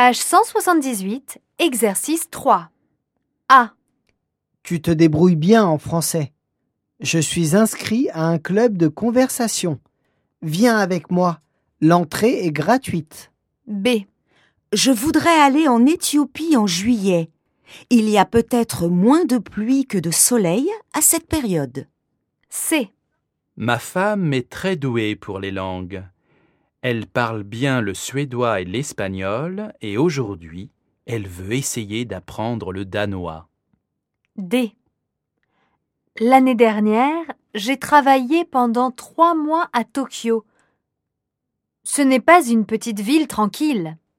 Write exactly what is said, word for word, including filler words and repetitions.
Page cent soixante-dix-huit, exercice trois. A. Tu te débrouilles bien en français. Je suis inscrit à un club de conversation. Viens avec moi. L'entrée est gratuite. B. Je voudrais aller en Éthiopie en juillet. Il y a peut-être moins de pluie que de soleil à cette période. C. Ma femme est très douée pour les langues. Elle parle bien le suédois et l'espagnol et aujourd'hui, elle veut essayer d'apprendre le danois. D. L'année dernière, j'ai travaillé pendant trois mois à Tokyo. Ce n'est pas une petite ville tranquille.